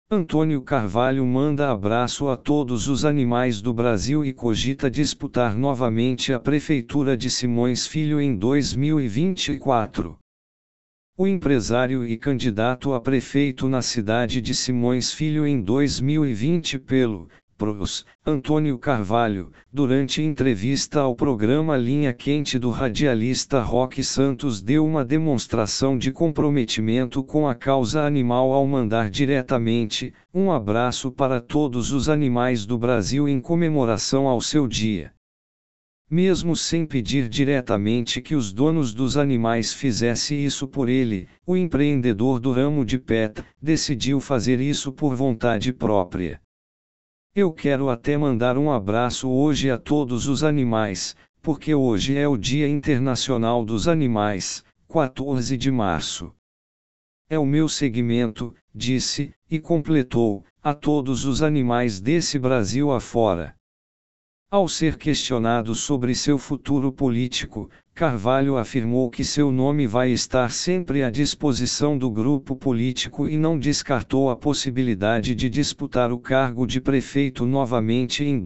Antônio Carvalho manda abraço a todos os animais do Brasil e cogita disputar novamente a Prefeitura de Simões Filho em 2024. O empresário e candidato a prefeito na cidade de Simões Filho em 2020 pelo PROS, Antônio Carvalho, durante entrevista ao programa Linha Quente do radialista Roque Santos, deu uma demonstração de comprometimento com a causa animal ao mandar diretamente um abraço para todos os animais do Brasil em comemoração ao seu dia. Mesmo sem pedir diretamente que os donos dos animais fizessem isso por ele, o empreendedor do ramo de pet decidiu fazer isso por vontade própria. Eu quero até mandar um abraço hoje a todos os animais, porque hoje é o Dia Internacional dos Animais, 14 de março. É o meu segmento, disse, e completou, a todos os animais desse Brasil afora. Ao ser questionado sobre seu futuro político, Carvalho afirmou que seu nome vai estar sempre à disposição do grupo político e não descartou a possibilidade de disputar o cargo de prefeito novamente em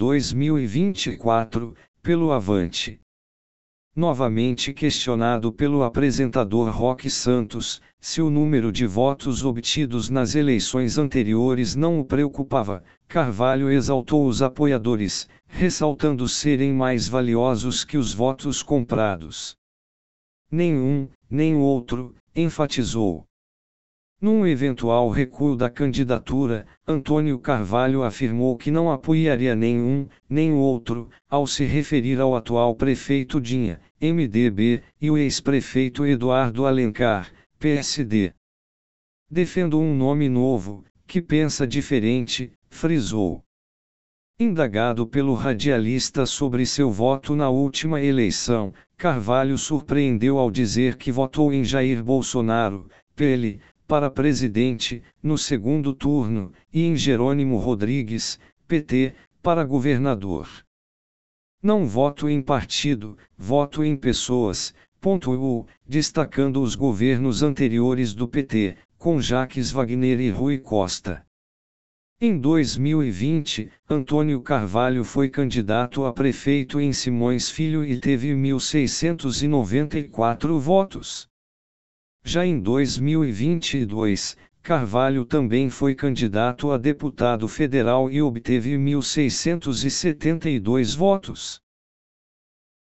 2024, pelo Avante. Novamente questionado pelo apresentador Roque Santos, se o número de votos obtidos nas eleições anteriores não o preocupava, Carvalho exaltou os apoiadores, ressaltando serem mais valiosos que os votos comprados. Nenhum, nem outro, enfatizou. Num eventual recuo da candidatura, Antônio Carvalho afirmou que não apoiaria nenhum, nem outro, ao se referir ao atual prefeito Dinha, MDB, e o ex-prefeito Eduardo Alencar, PSD. Defendo um nome novo, que pensa diferente, frisou. Indagado pelo radialista sobre seu voto na última eleição, Carvalho surpreendeu ao dizer que votou em Jair Bolsonaro, PL, para presidente, no segundo turno, e em Jerônimo Rodrigues, PT, para governador. Não voto em partido, voto em pessoas, pontuou, destacando os governos anteriores do PT, com Jacques Wagner e Rui Costa. Em 2020, Antônio Carvalho foi candidato a prefeito em Simões Filho e teve 1.694 votos. Já em 2022, Carvalho também foi candidato a deputado federal e obteve 1.672 votos.